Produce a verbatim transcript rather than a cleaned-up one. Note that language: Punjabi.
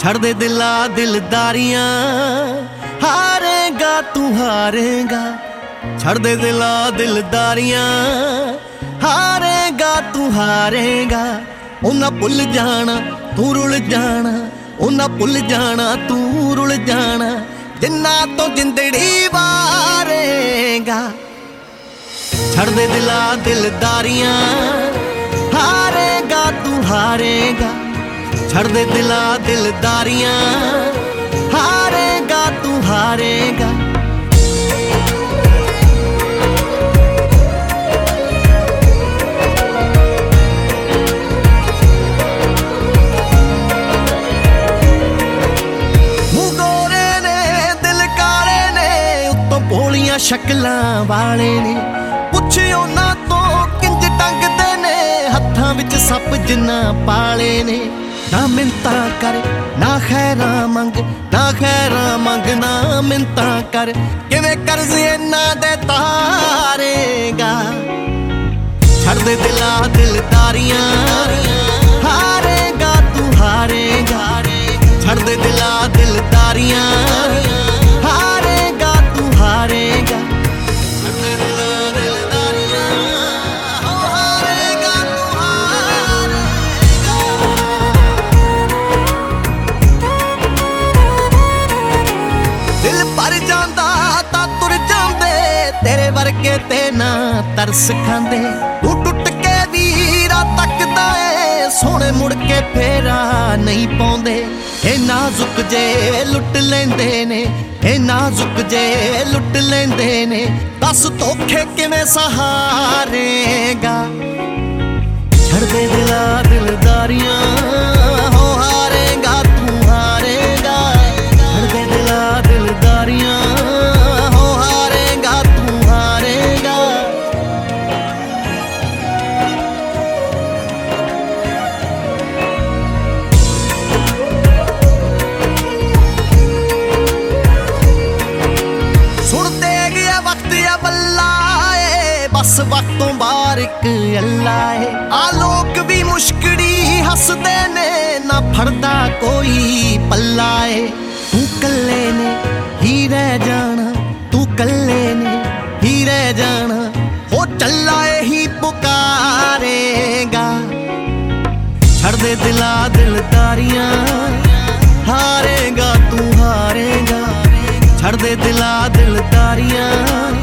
ਛੱਡ ਦੇ ਦਿਲਾਂ ਦਿਲਦਾਰੀਆਂ, ਹਾਰੇਗਾ ਤੂੰ ਹਾਰੇਗਾ। ਛੱਡ ਦੇ ਦਿਲਾਂ ਦਿਲਦਾਰੀਆਂ, ਹਾਰੇਗਾ ਤੂੰ ਹਾਰੇਗਾ। ਉਹਨਾਂ ਭੁੱਲ ਜਾਣਾ ਤੂੰ ਰੁੱਲ ਜਾਣਾ, ਉਹਨਾਂ ਭੁੱਲ ਜਾਣਾ ਤੂੰ ਰੁੱਲ ਜਾਣਾ, ਜਿੰਨਾ ਤੋਂ ਜਿੰਦੜੀ ਵਾਰੇਗਾ। ਛੱਡ ਦੇ ਦਿਲਾਂ ਦਿਲਦਾਰੀਆਂ, ਹਾਰੇਗਾ ਤੂੰ ਹਾਰੇਗਾ। ਛੱਡ ਦੇ ਦਿਲਾਂ ਦਿਲਦਾਰੀਆਂ, ਹਾਰੇਗਾ ਤੂੰ ਹਾਰੇਗਾ। ਮੂੰਹ ਗੋਰੇ ਨੇ ਦਿਲ ਕਾਲੇ ਨੇ, ਉੱਤੋਂ ਭੋਲੀਆਂ ਸ਼ਕਲਾਂ ਵਾਲੇ ਨੇ। ਪੁੱਛ ਉਹਨਾਂ ਤੋਂ ਕਿੰਜ ਟੰਗਦੇ ਨੇ, ਹੱਥਾਂ ਵਿੱਚ ਸੱਪ ਜਿੰਨਾ ਪਾਲੇ ਨੇ। ਨਾ ਮਿੰਤਾਂ ਕਰ ਨਾ ਖੈਰਾਂ ਮੰਗ, ਨਾ ਖੈਰਾਂ ਮੰਗ ਨਾ ਮਿੰਤਾਂ ਕਰ, ਕਿਵੇਂ ਕਰਜ਼ ਇਹਨਾਂ ਦੇ ਤਾਰੇਗਾ। ਛੱਡ ਦੇ ਦਿਲਾਂ ਦਿਲਦਾਰੀਆਂ, ਹਾਰੇਗਾ ਤੂੰ ਹਾਰੇਗਾ। ਛੱਡ ਦੇ ਦਿਲਾਂ ਦਿਲਦਾਰੀਆਂ, ਹਾਰੇਗਾ ਤੂੰ ਹਾਰੇਗਾ। ਦਿਲ ਭਰ ਜਾਂਦਾ ਤਾਂ ਤੁਰ ਜਾਂਦੇ, ਤੇਰੇ ਵਰਗੇ ਤੇ ਨਾ ਤਰਸ ਖਾਂਦੇ। ਤੂੰ ਟੁੱਟ ਕੇ ਵੀਰਾ ਤੱਕਦਾ ਏ, ਸੋਹਣੇ ਮੁੜ ਕੇ ਫੇਰਾ ਨਹੀਂ ਪਾਉਂਦੇ। ਇਹ ਨਾਜ਼ੁਕ ਜੇ ਲੁੱਟ ਲੈਂਦੇ ਨੇ, ਇਹ ਨਾਜ਼ੁਕ ਜੇ ਲੁੱਟ ਲੈਂਦੇ ਨੇ। ਦੱਸ ਧੋਖੇ ਕਿਵੇਂ ਸਹਾਰੇਗਾ। ਛੱਡ ਦੇ ਦਿਲਾਂ ਦਿਲਦਾਰੀਆਂ, ਹੋ ਹਾਰੇਗਾ ਤੂੰ ਹਾਰੇਗਾ। ਛੱਡ ਦੇ ਦਿਲਾਂ ਦਿਲਦਾਰੀਆਂ, ਹੋ ਹਾਰੇਗਾ ਤੂੰ ਹਾਰੇਗਾ। ਸੁਣਦੇ ਗਿਆ ਵਕਤ ਆ ਬੱਲਾ ਏ, ਬਸ ਵਕਤੋਂ ਬਾਹਰ ਇੱਕ ਅੱਲਾ ਏ। ਆ ਲੋਕ ਵੀ ਮੁਸ਼ਕੜੀ ਹੱਸਦੇ ਨੇ, ਨਾ ਫੜਦਾ ਕੋਈ ਪੱਲਾ ਏ। ਤੂੰ ਕੱਲੇ ਨੇ ਹੀ ਰਹਿ ਜਾਣਾ, ਤੂੰ ਕੱਲੇ ਨੇ ਹੀ ਰਹਿ ਜਾਣਾ, ਉਹ ਚੱਲਾ ਇਹੀ ਪੁਕਾਰੇਗਾ। ਛੱਡ ਦੇ ਦਿਲਾਂ ਦਿਲਦਾਰੀਆਂ, ਹਾਰੇਗਾ ਤੂੰ ਹਾਰੇਗਾ। ਛੱਡ ਦੇ ਦਿਲਾਂ ਦਿਲਦਾਰੀਆਂ,